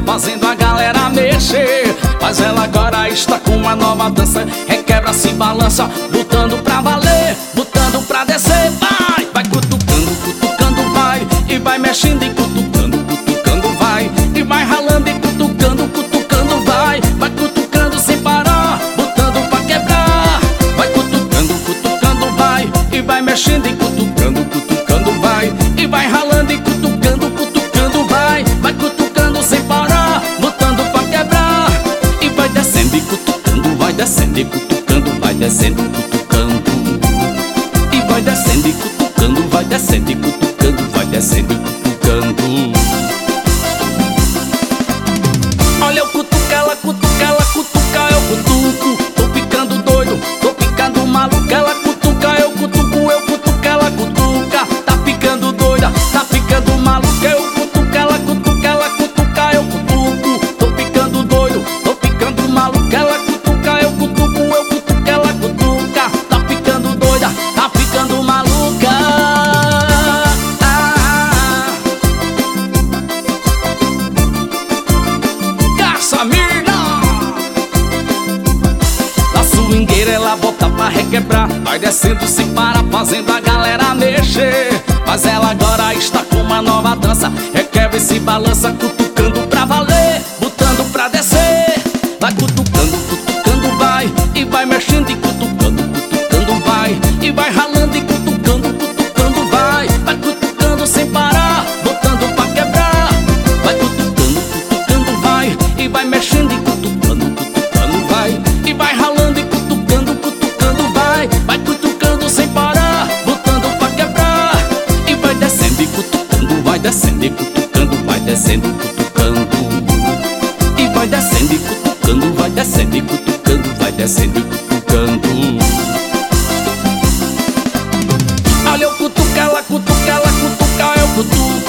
fazendo a galera mexer. Mas ela agora está com uma nova dança, requebra, se balança, botando pra valer, botando pra descer. Vai, vai cutucando, cutucando, vai, e vai mexendo e cutucando, cutucando, vai, e vai ralando e cutucando, cutucando, vai, vai cutucando sem parar, botando pra quebrar. Vai cutucando, cutucando, vai, e vai mexendo e cutucando, cutucando, vai, e vai ralando e cutucando, cutucando, vai, vai cutucando sem parar, botando pra quebrar. E vai descendo e cutucando, vai descendo e cutucando, vai descendo e cutucando. E vai descendo e cutucando, vai descendo e cutucando, vai descendo e cutucando. Olha eu cutuca, ela cutuca, ela cutuca, eu cutuco. Tô ficando doido, tô ficando maluco. Ela cutuca, eu cutuco, ela cutuca. Tá ficando doida, tá ficando maluca. Eu cutuca, ela cutuca, eu cutuco. Tô ficando doido, tô ficando maluco. Ela cutuca, eu cutuco, ela cutuca. Tá ficando doida, tá ficando maluca. Caçamina da swingueira, ela bota pra requebrar, vai descendo sem parar, fazendo a galera mexer. Mas ela agora está com uma nova dança, requebra e se balança, cutucando pra valer, botando pra descer. Vai cutucando, cutucando, vai, e vai mexendo e cutucando, cutucando, vai, e vai ralando e cutucando, cutucando, vai, vai cutucando sem parar, botando pra quebrar. Vai cutucando, cutucando, vai, e vai mexendo e cutucando, cutucando, vai, e vai ralando e cutucando, cutucando, vai, vai cutucando sem parar, botando pra quebrar. E vai descendo e cutucando, vai descendo e cutucando, vai descendo e cutucando. E vai descendo e cutucando, vai descendo e cutucando, vai descendo e cutucando. Olha eu cutuca, ela cutuca, eu cutuco.